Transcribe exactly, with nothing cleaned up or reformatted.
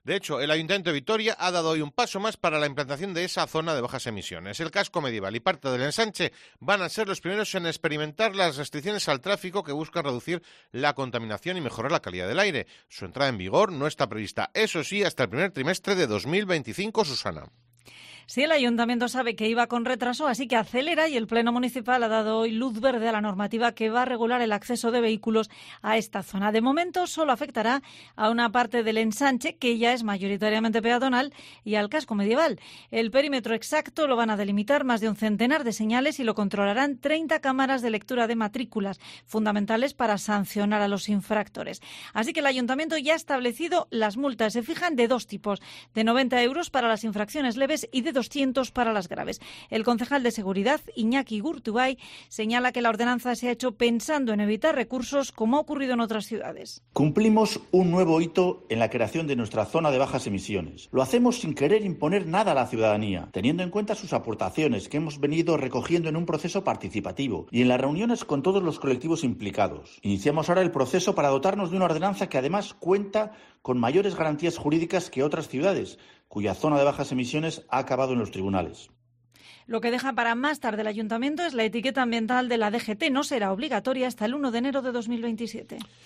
De hecho, el Ayuntamiento de Vitoria ha dado hoy un paso más para la implantación de esa zona de bajas emisiones. El casco medieval y parte del ensanche van a ser los primeros en experimentar las restricciones al tráfico que buscan reducir la contaminación y mejorar la calidad del aire. Su entrada en vigor no está prevista, eso sí, hasta el primer trimestre de dos mil veinticinco, Susana. Sí, el Ayuntamiento sabe que iba con retraso, así que acelera y el Pleno Municipal ha dado hoy luz verde a la normativa que va a regular el acceso de vehículos a esta zona. De momento solo afectará a una parte del ensanche, que ya es mayoritariamente peatonal, y al casco medieval. El perímetro exacto lo van a delimitar más de un centenar de señales y lo controlarán treinta cámaras de lectura de matrículas, fundamentales para sancionar a los infractores. Así que el Ayuntamiento ya ha establecido las multas. Se fijan de dos tipos, de noventa euros para las infracciones leves y de doscientos para las graves. El concejal de Seguridad, Iñaki Gurtubay, señala que la ordenanza se ha hecho pensando en evitar recursos, como ha ocurrido en otras ciudades. Cumplimos un nuevo hito en la creación de nuestra zona de bajas emisiones. Lo hacemos sin querer imponer nada a la ciudadanía, teniendo en cuenta sus aportaciones que hemos venido recogiendo en un proceso participativo y en las reuniones con todos los colectivos implicados. Iniciamos ahora el proceso para dotarnos de una ordenanza que además cuenta con mayores garantías jurídicas que otras ciudades, cuya zona de bajas emisiones ha acabado en los tribunales. Lo que deja para más tarde el Ayuntamiento es la etiqueta ambiental de la D G T. No será obligatoria hasta el uno de enero de dos mil veintisiete.